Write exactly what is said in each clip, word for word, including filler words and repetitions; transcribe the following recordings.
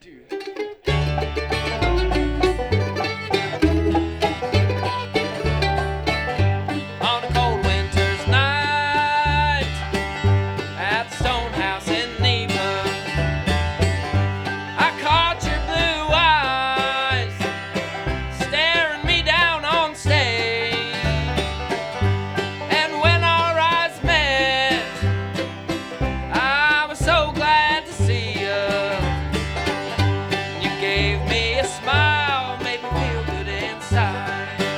Dude. On a cold winter's night at the Stonehouse in Neva, I caught your blue eyes staring me down on stage. And when our eyes met, I was so glad to see you. You gave me a smile, made me feel good inside.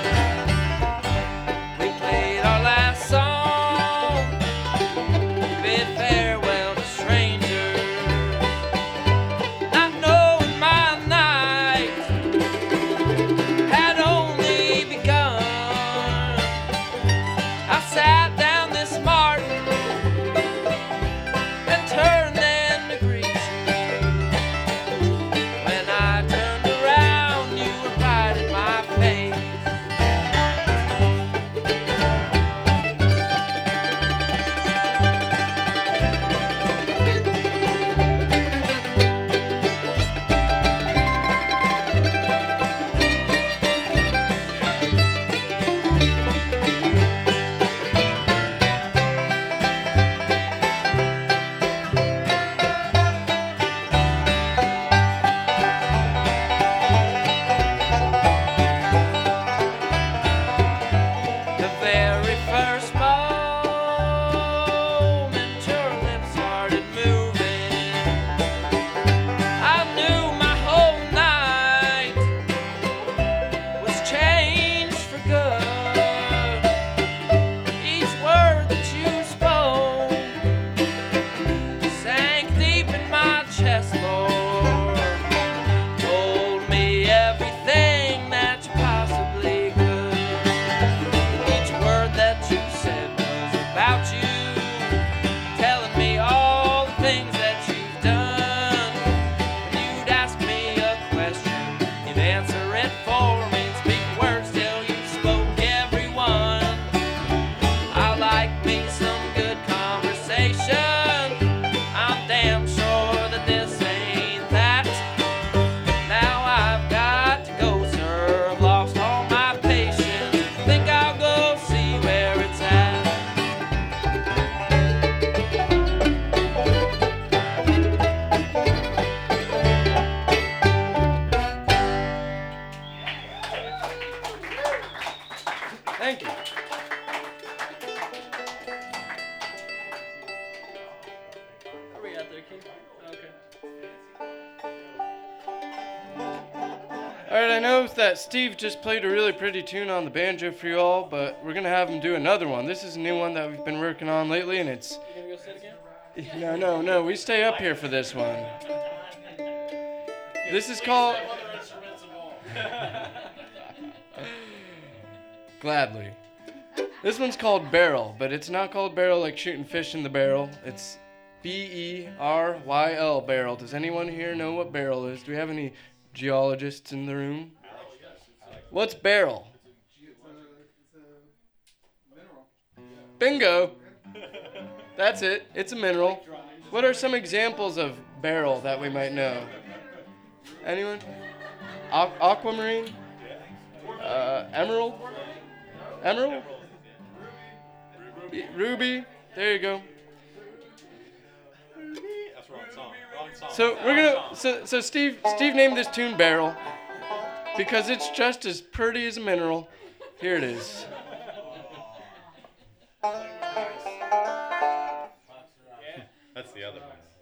We played our last song, bid farewell to strangers, not knowing my night had only begun. I sat down this Martin and turned then to greet you. When I turned around, you were right in my face. The very first moment your lips started moving, I knew my whole night was changed for good. Each word that you spoke sank deep in my chest, Lord. Told me everything that you possibly could. Each word that you said was about you, telling me all the things that you've done. When you'd ask me a question, you'd answer it for me and speak words till you spoke every one. I like me some good conversation. I'm damn sure that this ain't that. Now I've got to go, sir. I've lost all my patience. Think I'll go see where it's at. Thank you. Are we out there, Keith? Okay. All right, I know that Steve just played a really pretty tune on the banjo for you all, but we're gonna have him do another one. This is a new one that we've been working on lately, and it's You gonna go sit again? no, no, no. We stay up here for this one. This is called Gladly. This one's called Barrel, but it's not called barrel like shooting fish in the barrel. It's B E R Y L, barrel. Does anyone here know what barrel is? Do we have any geologists in the room? What's barrel? Bingo! That's it. It's a mineral. What are some examples of barrel that we might know? Anyone? Aqu- aquamarine? Uh, emerald? Emerald? Y- Ruby? There you go. That's wrong song. Wrong song. So we're gonna. So so Steve Steve named this tune Barrel because it's just as pretty as a mineral. Here it is. That's the other one.